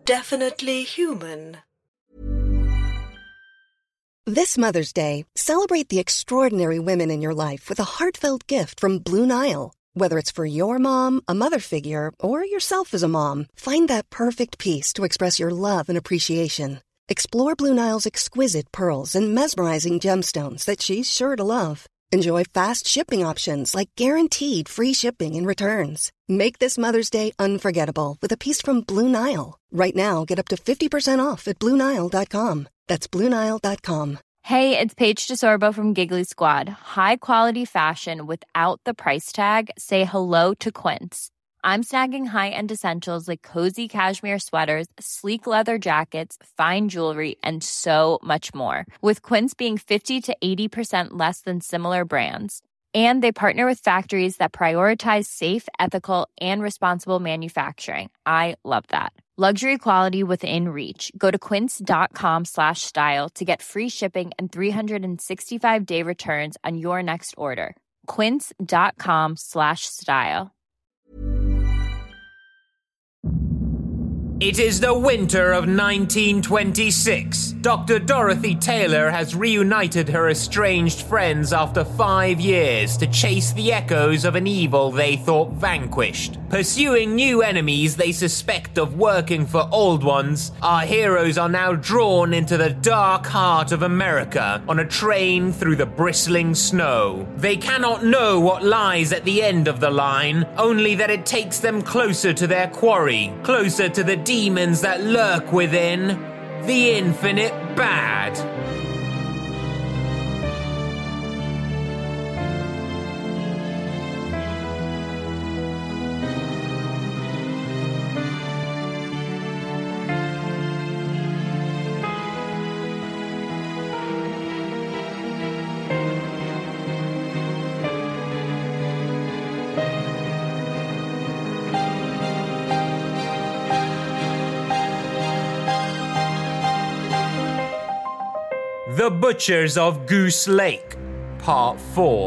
definitely human. This Mother's Day, celebrate the extraordinary women in your life with a heartfelt gift from Blue Nile. Whether it's for your mom, a mother figure, or yourself as a mom, find that perfect piece to express your love and appreciation. Explore Blue Nile's exquisite pearls and mesmerizing gemstones that she's sure to love. Enjoy fast shipping options like guaranteed free shipping and returns. Make this Mother's Day unforgettable with a piece from Blue Nile. Right now, get up to 50% off at BlueNile.com. That's BlueNile.com. Hey, it's Paige DeSorbo from Giggly Squad. High quality fashion without the price tag. Say hello to Quince. I'm snagging high-end essentials like cozy cashmere sweaters, sleek leather jackets, fine jewelry, and so much more. With Quince being 50 to 80% less than similar brands. And they partner with factories that prioritize safe, ethical, and responsible manufacturing. I love that. Luxury quality within reach. Go to quince.com/style to get free shipping and 365-day returns on your next order. Quince.com/style. It is the winter of 1926. Dr. Dorothy Taylor has reunited her estranged friends after 5 years to chase the echoes of an evil they thought vanquished. Pursuing new enemies they suspect of working for old ones, our heroes are now drawn into the dark heart of America on a train through the bristling snow. They cannot know what lies at the end of the line, only that it takes them closer to their quarry, closer to the demons that lurk within, the infinite bad. The Butchers of Goose Lake, Part 4.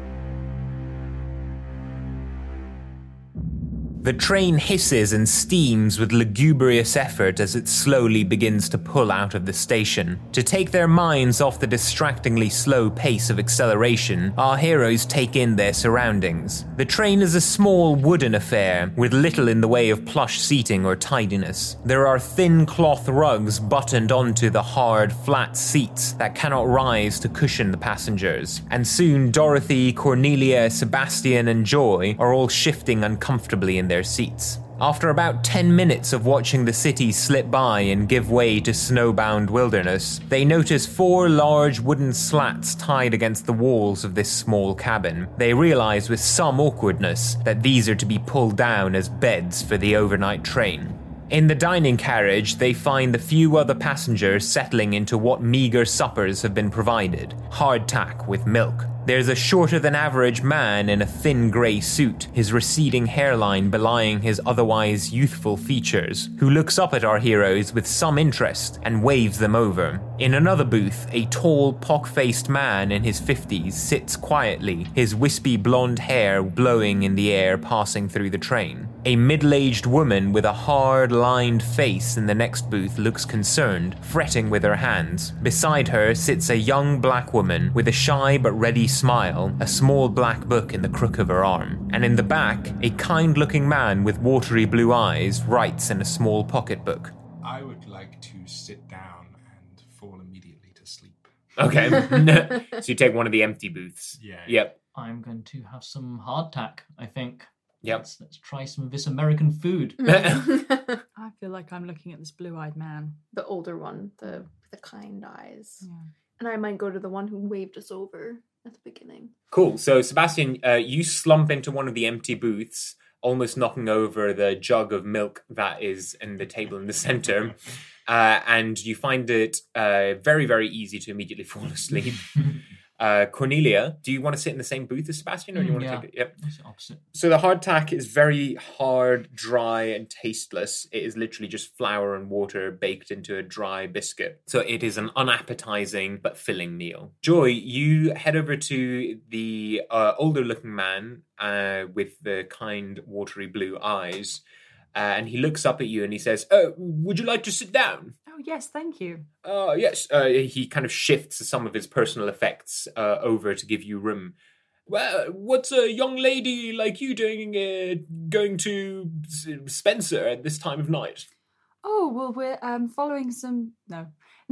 The train hisses and steams with lugubrious effort as it slowly begins to pull out of the station. To take their minds off the distractingly slow pace of acceleration, our heroes take in their surroundings. The train is a small wooden affair, with little in the way of plush seating or tidiness. There are thin cloth rugs buttoned onto the hard, flat seats that cannot rise to cushion the passengers. And soon Dorothy, Cornelia, Sebastian, and Joy are all shifting uncomfortably in their seats. After about 10 minutes of watching the city slip by and give way to snowbound wilderness, they notice 4 large wooden slats tied against the walls of this small cabin. They realize with some awkwardness that these are to be pulled down as beds for the overnight train. In the dining carriage, they find the few other passengers settling into what meager suppers have been provided. Hardtack with milk. There's a shorter-than-average man in a thin grey suit, his receding hairline belying his otherwise youthful features, who looks up at our heroes with some interest and waves them over. In another booth, a tall, pock-faced man in his 50s sits quietly, his wispy blonde hair blowing in the air passing through the train. A middle-aged woman with a hard-lined face in the next booth looks concerned, fretting with her hands. Beside her sits a young black woman with a shy but ready smile, a small black book in the crook of her arm. And in the back, a kind-looking man with watery blue eyes writes in a small pocketbook. I would like to sit down and fall immediately to sleep. Okay. So you take one of the empty booths. Yeah. Yep. I'm going to have some hardtack, I think. Yep. Let's try some of this American food. I feel like I'm looking at this blue-eyed man. The older one, the kind eyes. Yeah. And I might go to the one who waved us over at the beginning. Cool. So, Sebastian, you slump into one of the empty booths, almost knocking over the jug of milk that is in the table in the center. And you find it very, very easy to immediately fall asleep. Cornelia, do you want to sit in the same booth as Sebastian, or do you want to take it? Yep. It's opposite. So the hardtack is very hard, dry, and tasteless. It is literally just flour and water baked into a dry biscuit. So it is an unappetizing but filling meal. Joy, you head over to the older-looking man with the kind, watery blue eyes. And he looks up at you and he says, "Oh, would you like to sit down?" Oh, yes, thank you. Yes. He kind of shifts some of his personal effects over to give you room. Well, what's a young lady like you doing going to Spencer at this time of night? Oh, well, we're following some... No.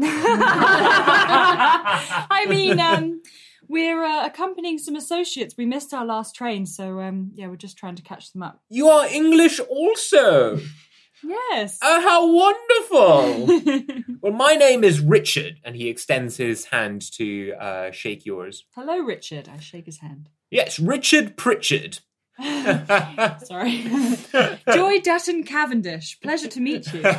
I mean, we're accompanying some associates. We missed our last train, so, we're just trying to catch them up. You are English also? Yes. Oh, how wonderful! Well, my name is Richard, and he extends his hand to shake yours. Hello, Richard. I shake his hand. Yes, Richard Pritchard. Sorry. Joy Dutton Cavendish. Pleasure to meet you.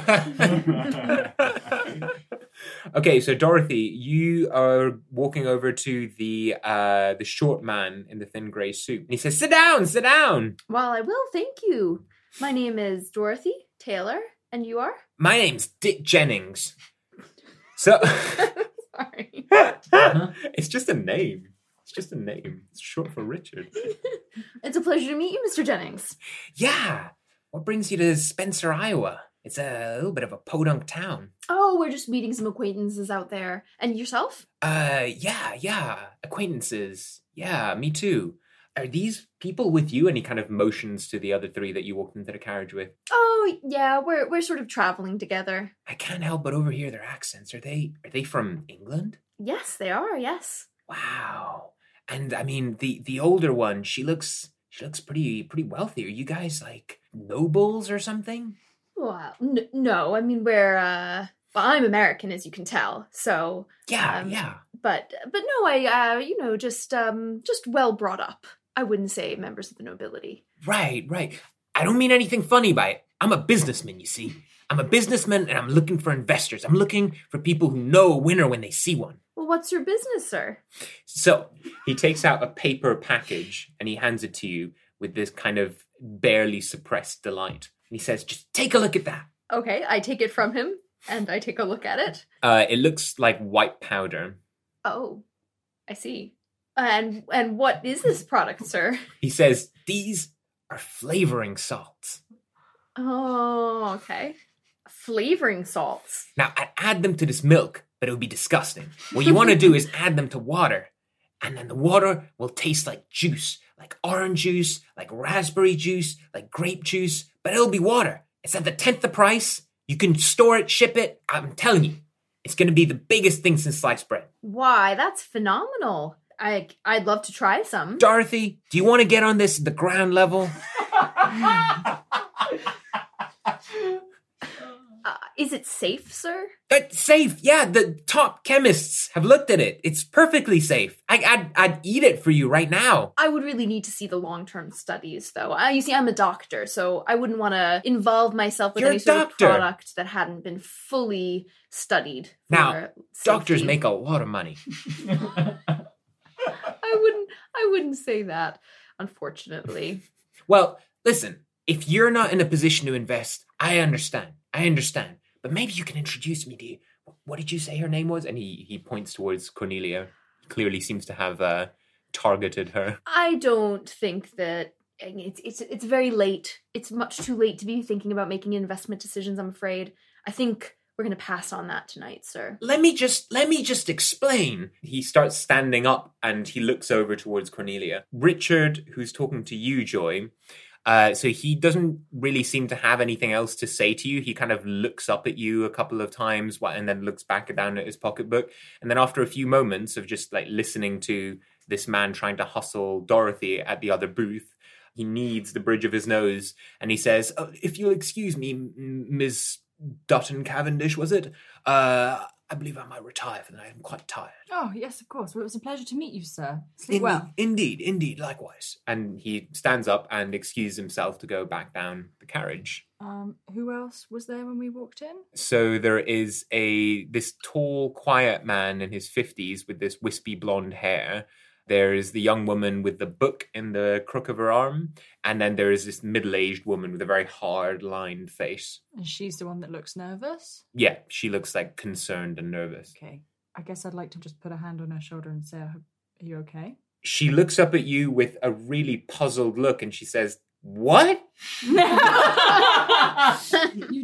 Okay, so Dorothy, you are walking over to the short man in the thin grey suit. And he says, "Sit down, sit down." Well, I will, thank you. My name is Dorothy Taylor, and you are? My name's Dick Jennings. So Sorry. It's just a name. It's just a name. It's short for Richard. It's a pleasure to meet you, Mr. Jennings. Yeah. What brings you to Spencer, Iowa? It's a little bit of a podunk town. Oh, we're just meeting some acquaintances out there. And yourself? Yeah. Acquaintances. Yeah, me too. Are these people with you? And he kind of motions to the other three that you walked into the carriage with. Oh, yeah, we're sort of traveling together. I can't help but overhear their accents. Are they from England? Yes, they are, yes. Wow. And I mean, the older one, she looks pretty wealthy. Are you guys like nobles or something? Well, no, I mean, well, I'm American, as you can tell, so... Yeah. But no, I, just well brought up. I wouldn't say members of the nobility. Right. I don't mean anything funny by it. I'm a businessman, you see. I'm a businessman and I'm looking for investors. I'm looking for people who know a winner when they see one. Well, what's your business, sir? So he takes out a paper package and he hands it to you with this kind of barely suppressed delight. And he says, "Just take a look at that." Okay, I take it from him and I take a look at it. It looks like white powder. Oh, I see. And what is this product, sir? He says, "These are flavoring salts." Oh, okay. Flavoring salts. Now, I'd add them to this milk, but it would be disgusting. What you want to do is add them to water, and then the water will taste like juice, like orange juice, like raspberry juice, like grape juice, but it'll be water. It's at the 10th the price. You can store it, ship it. I'm telling you, it's going to be the biggest thing since sliced bread. Why, that's phenomenal. I'd love to try some. Dorothy, do you want to get on this at the ground level? Is it safe, sir? It's safe, yeah. The top chemists have looked at it. It's perfectly safe. I'd eat it for you right now. I would really need to see the long-term studies, though. You see, I'm a doctor, so I wouldn't want to involve myself with any sort of product that hadn't been fully studied. Now, doctors make a lot of money. I wouldn't say that, unfortunately. Well, listen, if you're not in a position to invest, I understand. But maybe you can introduce me to, what did you say her name was? And he points towards Cornelia. He clearly seems to have targeted her. I don't think that it's very late. It's much too late to be thinking about making investment decisions, I'm afraid. I think we're going to pass on that tonight, sir. Let me just explain. He starts standing up and he looks over towards Cornelia. Richard, who's talking to you, Joy, so he doesn't really seem to have anything else to say to you. He kind of looks up at you a couple of times and then looks back down at his pocketbook. And then after a few moments of just like listening to this man trying to hustle Dorothy at the other booth, he kneads the bridge of his nose and he says, "If you'll excuse me, Ms. Dutton Cavendish, was it? I believe I might retire for the night. I'm quite tired." Oh, yes, of course. Well, it was a pleasure to meet you, sir. Sleep well. Indeed, likewise. And he stands up and excuses himself to go back down the carriage. Who else was there when we walked in? So there is this tall, quiet man in his 50s with this wispy blonde hair. There is the young woman with the book in the crook of her arm. And then there is this middle-aged woman with a very hard-lined face. And she's the one that looks nervous? Yeah, she looks like concerned and nervous. Okay. I guess I'd like to just put a hand on her shoulder and say, "Are you okay?" She looks up at you with a really puzzled look and she says, "What?"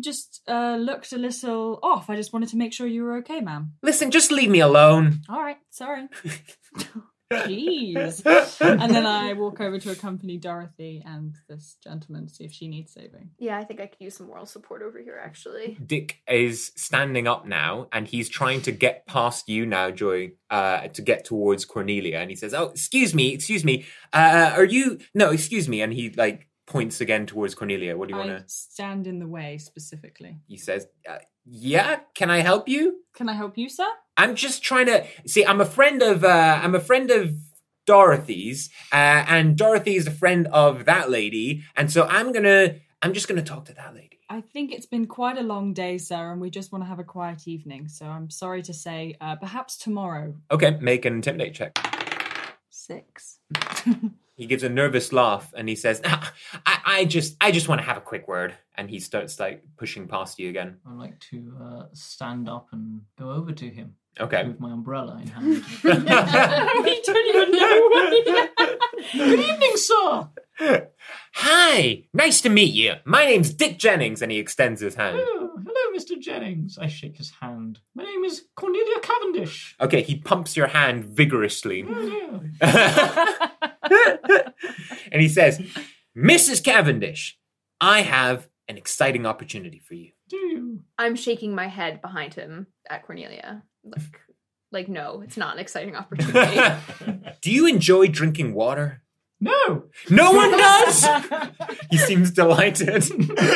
just looked a little off. I just wanted to make sure you were okay, ma'am. Listen, just leave me alone. All right, sorry. Jeez. And then I walk over to accompany Dorothy and this gentleman to see if she needs saving. Yeah, I think I could use some moral support over here, actually. Dick is standing up now, and he's trying to get past you now, Joy, to get towards Cornelia. And he says, "Oh, excuse me. Are you... No, excuse me." And he, like, points again towards Cornelia. What do you want I to... stand in the way, specifically. He says, yeah, can I help you? Can I help you, sir? I'm just trying to... See, I'm a friend of Dorothy's, and Dorothy is a friend of that lady, and so I'm just gonna talk to that lady. I think it's been quite a long day, sir, and we just want to have a quiet evening. So I'm sorry to say, perhaps tomorrow. Okay, make an intimidate check. 6. He gives a nervous laugh and he says, I just want to have a quick word. And he starts like pushing past you again. I'd like to stand up and go over to him. Okay. With my umbrella in hand. We don't even know where. Good evening, sir. Hi, nice to meet you. My name's Dick Jennings. And he extends his hand. Oh, hello, Mr. Jennings. I shake his hand. My name is Cornelia Cavendish. Okay, he pumps your hand vigorously. Oh, yeah. And he says, Mrs. Cavendish, I have an exciting opportunity for you. Do you? I'm shaking my head behind him at Cornelia. Like, no, it's not an exciting opportunity. Do you enjoy drinking water? No. No one does! He seems delighted.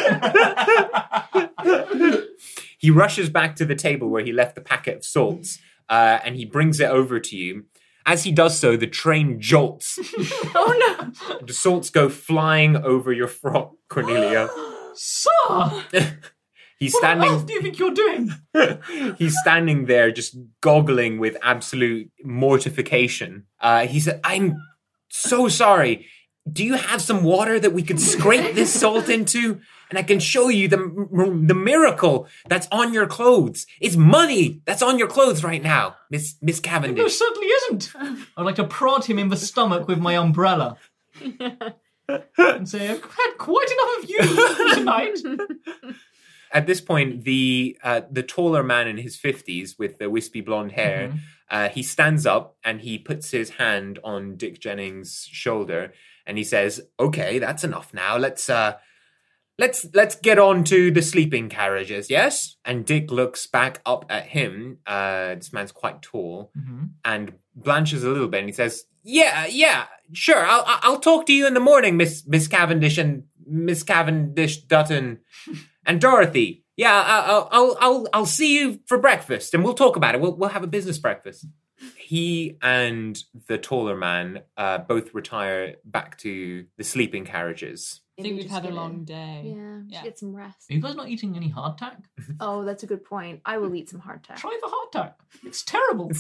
He rushes back to the table where he left the packet of salts, and he brings it over to you. As he does so, the train jolts. Oh, no. The salts go flying over your frock, Cornelia. Sir! He's What on standing... earth do you think you're doing? He's standing there just goggling with absolute mortification. He said, I'm so sorry. Do you have some water that we could scrape this salt into? And I can show you the miracle that's on your clothes. It's money that's on your clothes right now, Miss No, Cavendish. certainly isn't. I'd like to prod him in the stomach with my umbrella. And say, I've had quite enough of you tonight. At this point, the taller man in his 50s with the wispy blonde hair, he stands up and he puts his hand on Dick Jennings' shoulder and he says, "Okay, that's enough now. Let's get on to the sleeping carriages, yes?" And Dick looks back up at him. This man's quite tall and blanches a little bit, and he says, "Yeah, sure. I'll talk to you in the morning, Miss Cavendish and Miss Cavendish Dutton and Dorothy. Yeah, I'll see you for breakfast, and we'll talk about it. We'll have a business breakfast." He and the taller man both retire back to the sleeping carriages. I think we've had a long day. Yeah, get some rest. Are you guys not eating any hardtack? Oh, that's a good point. I will eat some hardtack. Try the hardtack. It's terrible.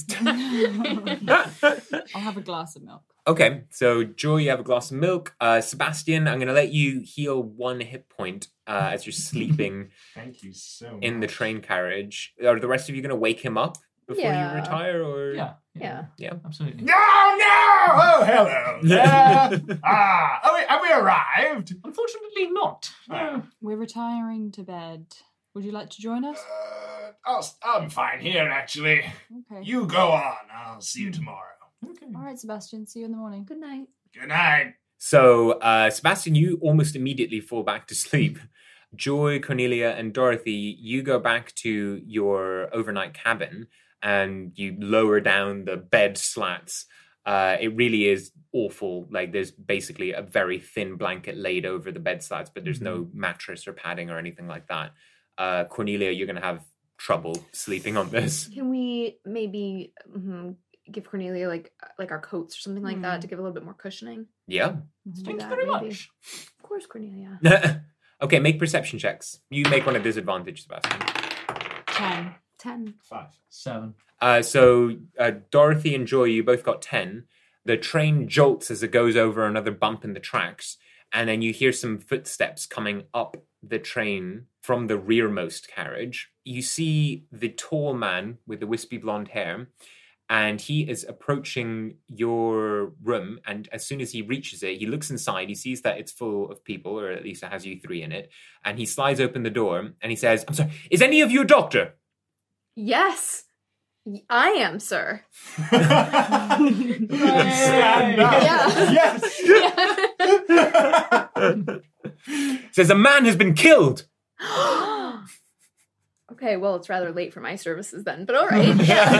I'll have a glass of milk. Okay, so Joy, you have a glass of milk. Sebastian, I'm going to let you heal 1 hit point as you're sleeping Thank you so much. in the train carriage. Are the rest of you going to wake him up before you retire? Or Yeah, yeah, absolutely. No! Oh, hello. Have we arrived? Unfortunately not. We're retiring to bed. Would you like to join us? I'm fine here, actually. Okay. You go on. I'll see you tomorrow. Okay. All right, Sebastian. See you in the morning. Good night. Good night. So, Sebastian, you almost immediately fall back to sleep. Joy, Cornelia, and Dorothy, you go back to your overnight cabin and you lower down the bed slats. It really is awful. Like, there's basically a very thin blanket laid over the bed slats, but there's no mattress or padding or anything like that. Cornelia, you're going to have trouble sleeping on this. Can we maybe give Cornelia like our coats or something like that to give a little bit more cushioning? Yeah. Let's do Thank you that, very maybe. much. Of course, Cornelia. Okay, make perception checks. You make one at disadvantage, Sebastian. 10. 5. 7. So Dorothy and Joy, you both got 10. The train jolts as it goes over another bump in the tracks, and then you hear some footsteps coming up the train from the rearmost carriage. You see the tall man with the wispy blonde hair, and he is approaching your room. And as soon as he reaches it, he looks inside. He sees that it's full of people, or at least it has you three in it. And he slides open the door and he says, "I'm sorry, is any of you a doctor?" Yes, I am, sir. Stand up. Yeah. Yes. Says, "A man has been killed." Okay, well, it's rather late for my services then, but all right.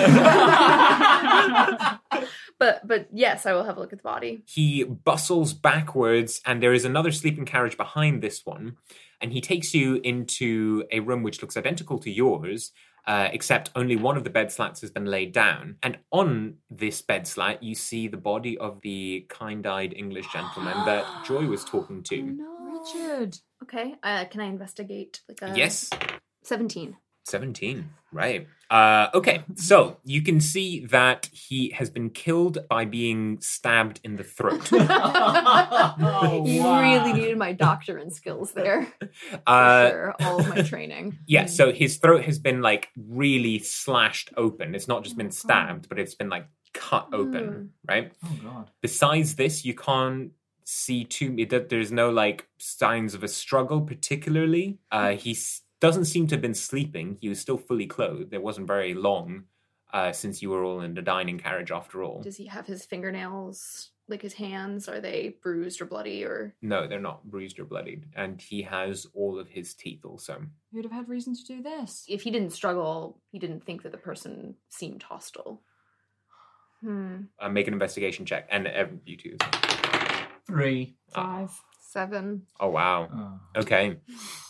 Yeah. but yes, I will have a look at the body. He bustles backwards, and there is another sleeping carriage behind this one. And he takes you into a room which looks identical to yours, except only one of the bed slats has been laid down. And on this bed slat, you see the body of the kind-eyed English gentleman that Joy was talking to. No. Richard. Okay, can I investigate? Yes. 17. 17, right. Okay, so you can see that he has been killed by being stabbed in the throat. You really needed my doctoring skills there. For sure, all of my training. Yeah, so his throat has been like really slashed open. It's not just been stabbed, but it's been like cut open, right? Oh, God. Besides this, you can't see there's no like signs of a struggle particularly. Doesn't seem to have been sleeping. He was still fully clothed. It wasn't very long since you were all in the dining carriage after all. Does he have his fingernails, like his hands? Are they bruised or bloody or? No, they're not bruised or bloodied. And he has all of his teeth also. Who'd have had reason to do this? If he didn't struggle, he didn't think that the person seemed hostile. Make an investigation check. And you two. 3. 5. 7. Oh, wow. Oh. Okay.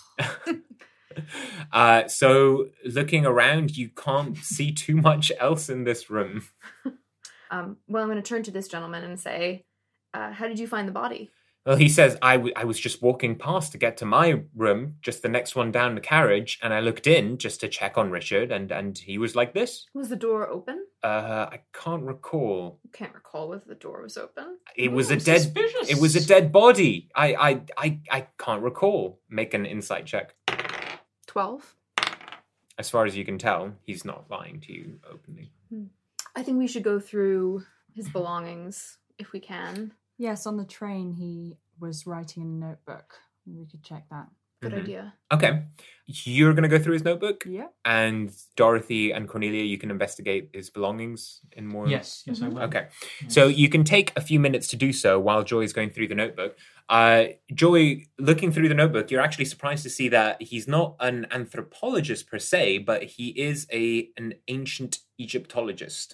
So looking around, you can't see too much else in this room. Well, I'm going to turn to this gentleman and say, how did you find the body? Well, he says, I was just walking past to get to my room, just the next one down the carriage, and I looked in just to check on Richard, and he was like this. Was the door open? I can't recall. Can't recall whether the door was open. It was suspicious. It was a dead body. I can't recall. Make an insight check. 12. As far as you can tell, he's not lying to you openly. I think we should go through his belongings if we can. Yes, on the train he was writing in a notebook. We could check that. Good idea. Okay. You're going to go through his notebook? Yeah. And Dorothy and Cornelia, you can investigate his belongings in more... Yes, I will. Okay. So you can take a few minutes to do so while Joy is going through the notebook. Joy, looking through the notebook, you're actually surprised to see that he's not an anthropologist per se, but he is an ancient Egyptologist.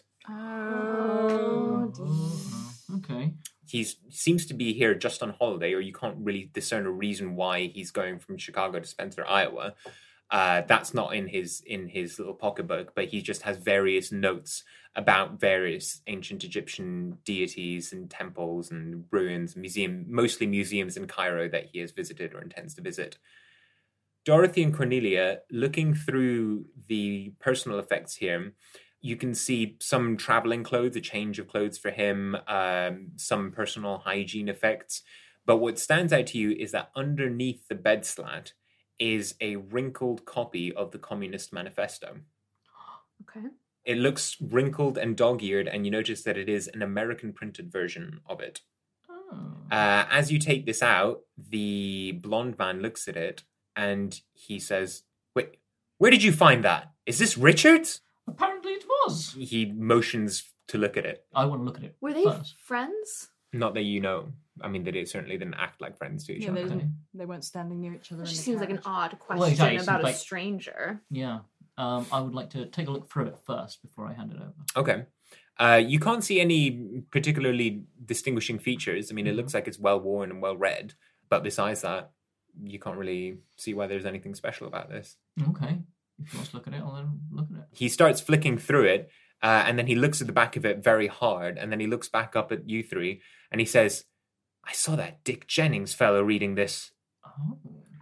Oh, Okay. He seems to be here just on holiday, or you can't really discern a reason why he's going from Chicago to Spencer, Iowa. That's not in his little pocketbook, but he just has various notes about various ancient Egyptian deities and temples and ruins, mostly museums in Cairo that he has visited or intends to visit. Dorothy and Cornelia, looking through the personal effects here, you can see some traveling clothes, a change of clothes for him, some personal hygiene effects. But what stands out to you is that underneath the bed slat is a wrinkled copy of the Communist Manifesto. Okay. It looks wrinkled and dog-eared, and you notice that it is an American printed version of it. Oh. As you take this out, the blonde man looks at it, and he says, "Wait, where did you find that? Is this Richard's?" Apparently it was. He motions to look at it. I want to look at it. Were they first. friends? Not that you know. I mean, they certainly didn't act like friends to each Yeah, other. they weren't standing near each other. Which in the seems like an carriage. odd question Well, exactly, it about seems a like- stranger. Yeah. I would like to take a look through it first before I hand it over. Okay. You can't see any particularly distinguishing features. I mean, it looks like it's well worn and well read, but besides that, you can't really see why there's anything special about this. Okay. If you want to look at it, I'll then look at it. He starts flicking through it, and then he looks at the back of it very hard, and then he looks back up at you three, and he says, "I saw that Dick Jennings fellow reading this." Oh.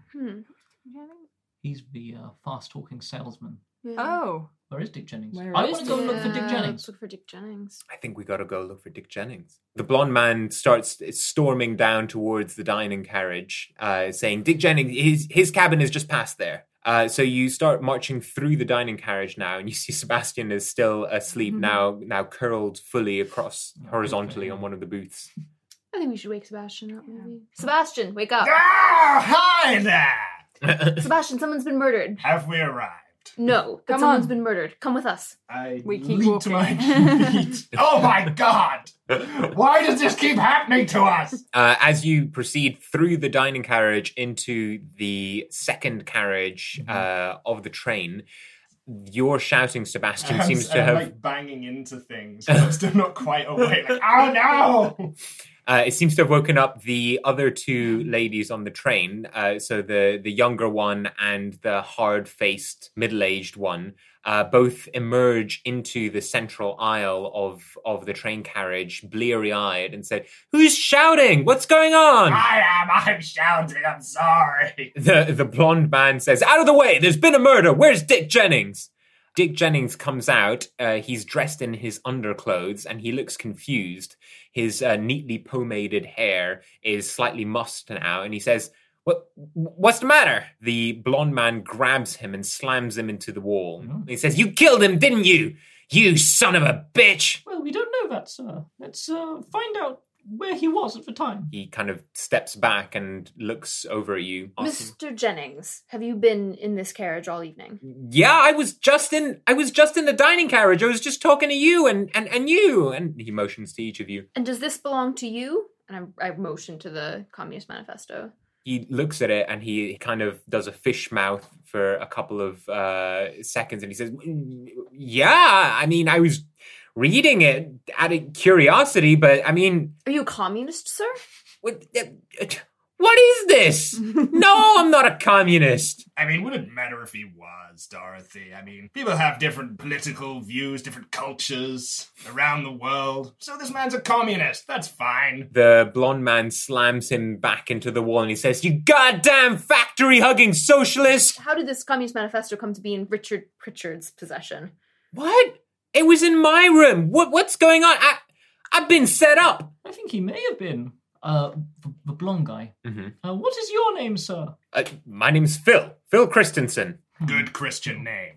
He's the fast-talking salesman. Yeah. Oh, Where is Dick Jennings? Where I is want to go and look for Dick Yeah, Jennings. Let's look for Dick Jennings. I think we got to go look for Dick Jennings. The blonde man starts storming down towards the dining carriage, saying, "Dick Jennings, his cabin is just past there. So you start marching through the dining carriage now, and you see Sebastian is still asleep now curled fully across horizontally on one of the booths. I think we should wake Sebastian up, maybe. Sebastian, wake up. Hi there! Sebastian, someone's been murdered. Have we arrived? No, but someone's been murdered. Come with us. We keep leap to my feet. Oh my god! Why does this keep happening to us? As you proceed through the dining carriage into the second carriage of the train, your shouting, Sebastian, seems to have... like banging into things. I'm still not quite awake. Like, oh no! It seems to have woken up the other two ladies on the train. So the younger one and the hard-faced, middle-aged one both emerge into the central aisle of the train carriage, bleary-eyed, and said, "Who's shouting? What's going on?" I'm shouting. I'm sorry. The blonde man says, "Out of the way! There's been a murder! Where's Dick Jennings?" Dick Jennings comes out. He's dressed in his underclothes and he looks confused. His neatly pomaded hair is slightly mussed now, and he says, "What's the matter?" The blonde man grabs him and slams him into the wall. He says, "You killed him, didn't you? You son of a bitch!" Well, we don't know that, sir. Let's find out where he was at the time. He kind of steps back and looks over at you. Mr. Jennings, have you been in this carriage all evening? Yeah, I was just in the dining carriage. I was just talking to you and you. And he motions to each of you. And does this belong to you? And I motion to the Communist Manifesto. He looks at it and he kind of does a fish mouth for a couple of seconds and he says, "Yeah, I mean, I was reading it out of curiosity, but I mean..." Are you a communist, sir? What is this? No, I'm not a communist. I mean, would it matter if he was, Dorothy? I mean, people have different political views, different cultures around the world. So this man's a communist. That's fine. The blonde man slams him back into the wall and he says, "You goddamn factory-hugging socialist!" How did this Communist Manifesto come to be in Richard Pritchard's possession? What? It was in my room. What's going on? I've been set up. I think he may have been. The blonde guy. What is your name, sir? My name's Phil. Phil Christensen. Good Christian name.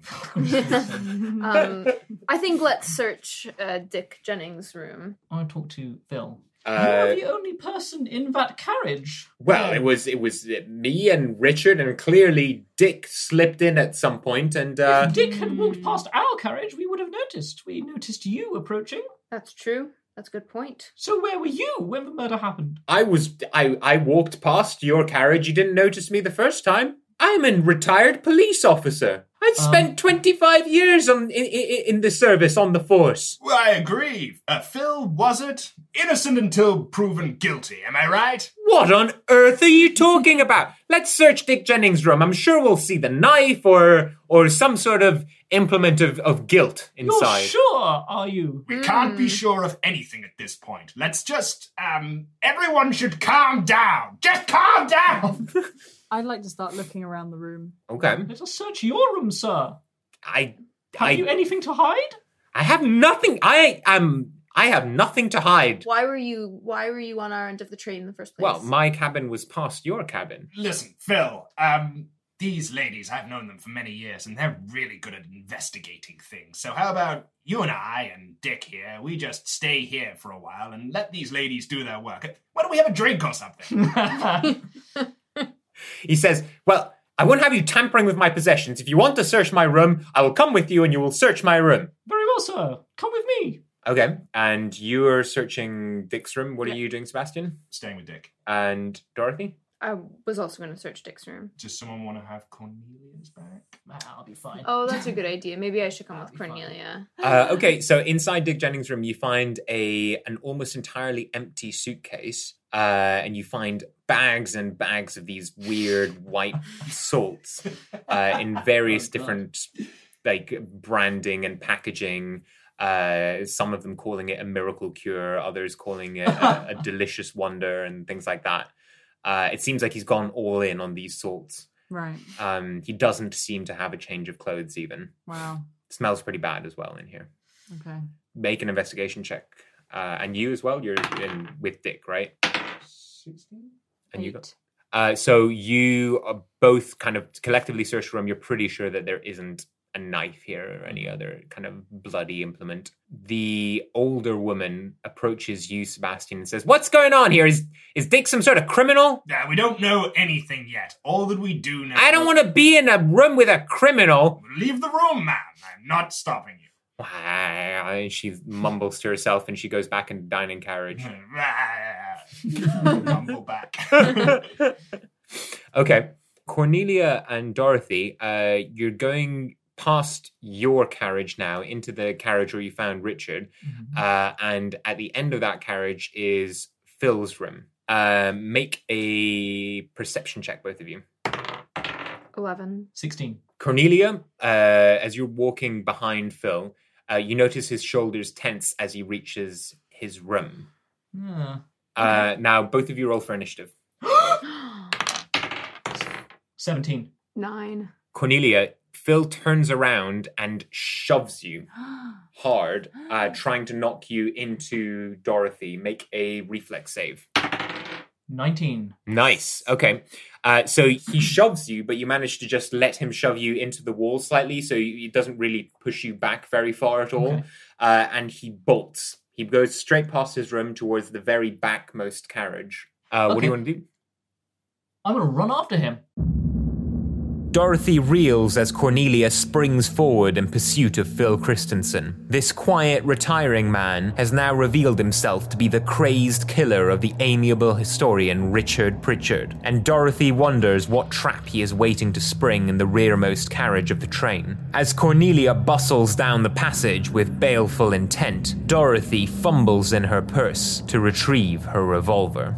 I think let's search Dick Jennings' room. I want to talk to Phil. You are the only person in that carriage. Well, it was me and Richard, and clearly Dick slipped in at some point, and If Dick had walked past our carriage, we would have noticed. We noticed you approaching. That's true. That's a good point. So where were you when the murder happened? I walked past your carriage. You didn't notice me the first time. I'm a retired police officer. I spent 25 years in the service on the force. Well, I agree. Phil wasn't innocent until proven guilty. Am I right? What on earth are you talking about? Let's search Dick Jennings' room. I'm sure we'll see the knife or some sort of implement of guilt inside. You're sure, are you? We can't be sure of anything at this point. Let's just, everyone should calm down. Just calm down! I'd like to start looking around the room. Okay. Let us search your room, sir. Have you anything to hide? I have nothing. I have nothing to hide. Why were you on our end of the train in the first place? Well, my cabin was past your cabin. Listen, Phil, these ladies, I've known them for many years, and they're really good at investigating things. So how about you and I and Dick here, we just stay here for a while and let these ladies do their work. Why don't we have a drink or something? He says, "Well, I won't have you tampering with my possessions. If you want to search my room, I will come with you and you will search my room." Very well, sir. Come with me. Okay. And you are searching Dick's room. What are you doing, Sebastian? Staying with Dick. And Dorothy? I was also going to search Dick's room. Does someone want to have Cornelia's back? I'll be fine. Oh, that's a good idea. Maybe I should come with Cornelia. Okay, so inside Dick Jennings' room, you find an almost entirely empty suitcase, and you find bags and bags of these weird white salts in various different branding and packaging. Some of them calling it a miracle cure, others calling it a delicious wonder, and things like that. It seems like he's gone all in on these salts. Right. He doesn't seem to have a change of clothes even. Wow. Smells pretty bad as well in here. Okay. Make an investigation check. And you as well, you're in with Dick, right? 16? And you Eight. So you are both kind of collectively search the room. You're pretty sure that there isn't a knife here or any other kind of bloody implement. The older woman approaches you, Sebastian, and says, "What's going on here? Is Dick some sort of criminal?" We don't know anything yet. All that we do know... I don't want to be in a room with a criminal. Leave the room, ma'am. I'm not stopping you. She mumbles to herself and she goes back in the dining carriage. Mumble back. Okay. Cornelia and Dorothy, you're going past your carriage now into the carriage where you found Richard. And at the end of that carriage is Phil's room. Make a perception check, both of you. 11. 16. Cornelia, as you're walking behind Phil, you notice his shoulders tense as he reaches his room. Now, both of you roll for initiative. 17. 9. Cornelia, Phil turns around and shoves you hard, trying to knock you into Dorothy. Make a reflex save. 19. Nice. Okay. So he shoves you, but you manage to just let him shove you into the wall slightly, so it doesn't really push you back very far at all. Okay. And he bolts. He goes straight past his room towards the very backmost carriage. What do you want to do? I'm going to run after him. Dorothy reels as Cornelia springs forward in pursuit of Phil Christensen. This quiet, retiring man has now revealed himself to be the crazed killer of the amiable historian Richard Pritchard, and Dorothy wonders what trap he is waiting to spring in the rearmost carriage of the train. As Cornelia bustles down the passage with baleful intent, Dorothy fumbles in her purse to retrieve her revolver.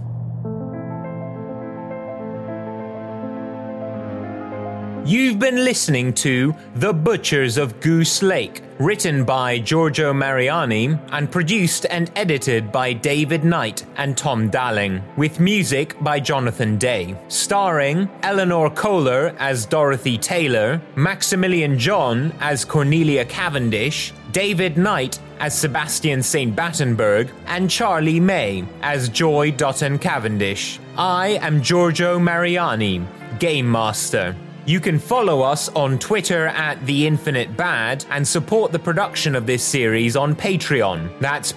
You've been listening to The Butchers of Goose Lake, written by Giorgio Mariani and produced and edited by David Knight and Tom Dalling, with music by Jonathan Day, starring Eleanor Kohler as Dorothy Taylor, Maximilian John as Cornelia Cavendish, David Knight as Sebastian St. Battenberg, and Charlie May as Joy Dutton Cavendish. I am Giorgio Mariani, Game Master. You can follow us on Twitter at The Infinite Bad and support the production of this series on Patreon. That's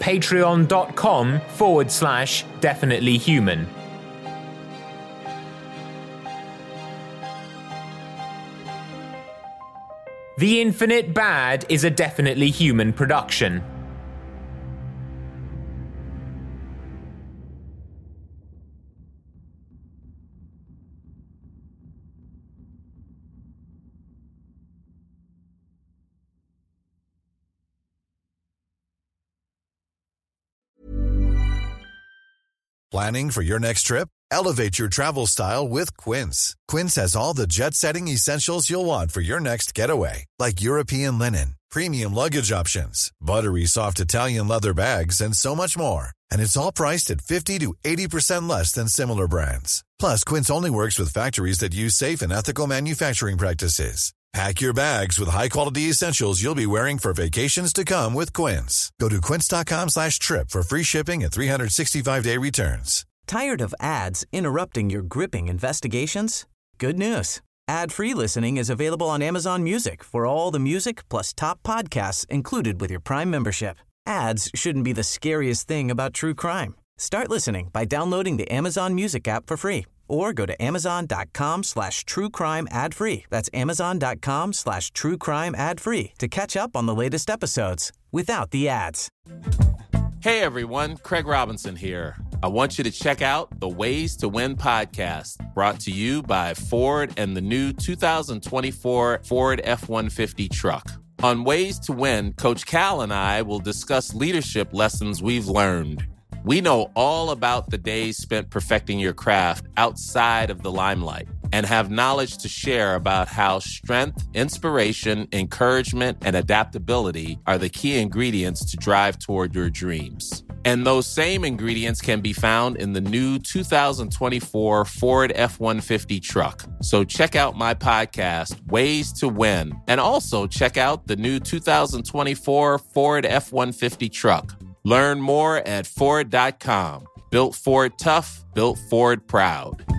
patreon.com/definitelyhuman. The Infinite Bad is a Definitely Human production. Planning for your next trip? Elevate your travel style with Quince. Quince has all the jet-setting essentials you'll want for your next getaway, like European linen, premium luggage options, buttery soft Italian leather bags, and so much more. And it's all priced at 50 to 80% less than similar brands. Plus, Quince only works with factories that use safe and ethical manufacturing practices. Pack your bags with high-quality essentials you'll be wearing for vacations to come with Quince. Go to quince.com/trip for free shipping and 365-day returns. Tired of ads interrupting your gripping investigations? Good news. Ad-free listening is available on Amazon Music for all the music plus top podcasts included with your Prime membership. Ads shouldn't be the scariest thing about true crime. Start listening by downloading the Amazon Music app for free. Or go to amazon.com/truecrime ad-free. That's amazon.com/truecrime ad-free to catch up on the latest episodes without the ads. Hey everyone, Craig Robinson here. I want you to check out the Ways to Win podcast, brought to you by Ford and the new 2024 Ford F-150 truck. On Ways to Win, Coach Cal and I will discuss leadership lessons we've learned. We know all about the days spent perfecting your craft outside of the limelight and have knowledge to share about how strength, inspiration, encouragement, and adaptability are the key ingredients to drive toward your dreams. And those same ingredients can be found in the new 2024 Ford F-150 truck. So check out my podcast, Ways to Win, and also check out the new 2024 Ford F-150 truck. Learn more at Ford.com. Built Ford tough, built Ford proud.